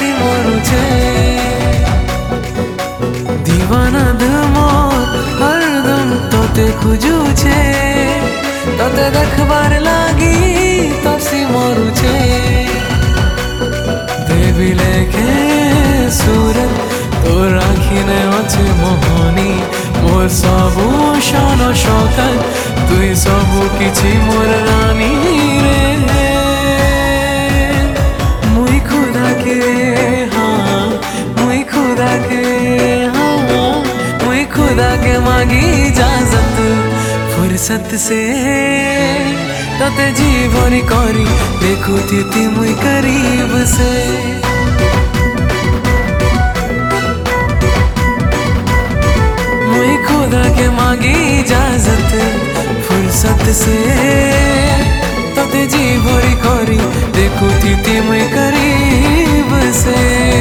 तसी मरुछे दीवाना दिल मोर हरदम तोते खुजुछे तोते देखबार लागी तसी मरुछे देवी लेखे सूरत तोर आखिने अच्छे मोहनी मोर सबू शान शौकत तुई सबू किछि मोर रानी रे मुई खुदा के हाँ मुई खुदा के हाँ मुई खुदा के मांगी इजाजत फुर्सत से तते जी भरी करी देखुती ती मुई करीब से मुई खुदा के मांगी इजाजत फुर्सत से तते जी भरी करी देखुती ती मुई करीब से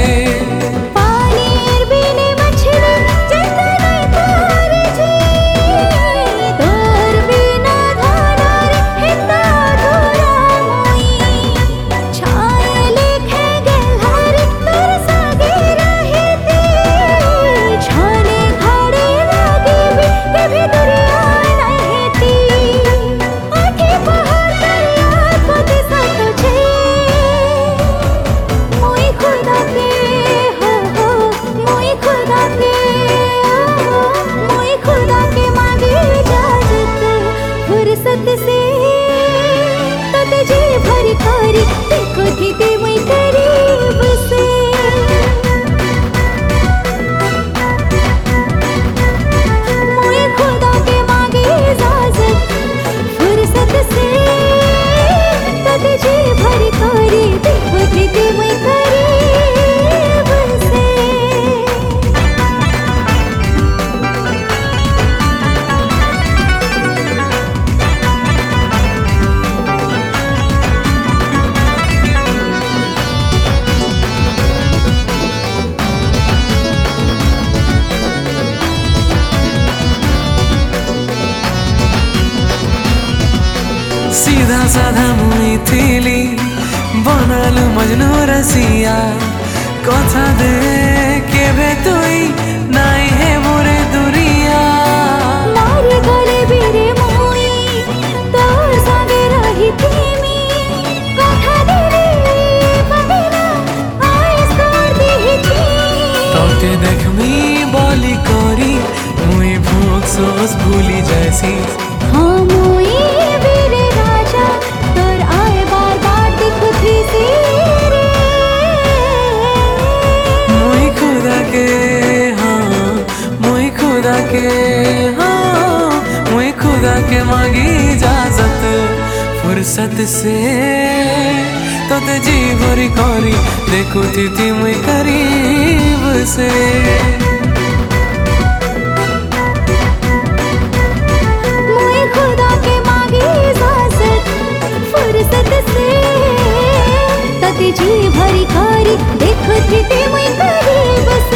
सीधा साधा मुई थीली बनालु मजनू रसिया कथा दे केबे तुई नाई है मोरे दुरिया मारे गले बेरे मुई तोर संगे रही थीमी कथा दे रे बंदेना आइस कर देही तोते देखमी बोली करी मुई भूख सोस भूली जैसी हाँ मुई बेरे राजा तोर आए बार बार देखुती सी रे मुई खुदा के हाँ मुई खुदा के हाँ मुई खुदा के मांगी इजाजत फुर्सत से तोते जी भरी करी देखुती थी मुई करीब से जी भरी करी देखो थी मुई करीब से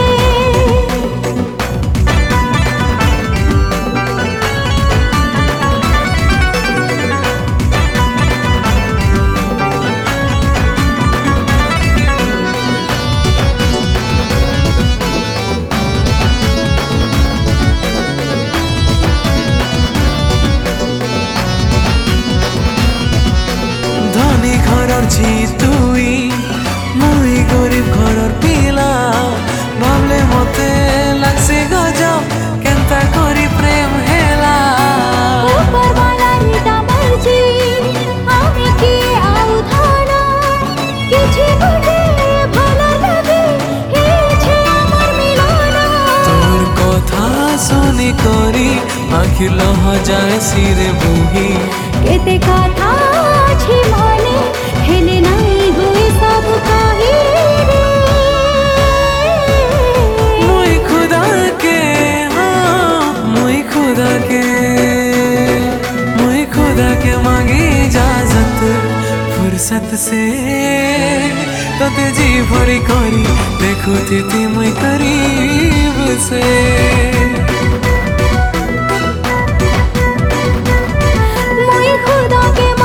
धनी घरर झी तुई मुई गरीब घरर पिला भावले मते लागसे गजब केनता करी प्रेम हेला ऊपर वाला रीता मर्जी आमी की आउ धाना किछि गुटे भला लगे हे छे आमर मिलाना तोर कथा सुनी करी आखि लह जाए सिरे बुही केते कथा छी माने हेले नहीं हुए सब काही रे मुई खुदा के हाँ मुई खुदा के मांगी इजाजत फुर्सत से तोते जी भरी करी देखुती थी मुई करीब से मुई खुदा के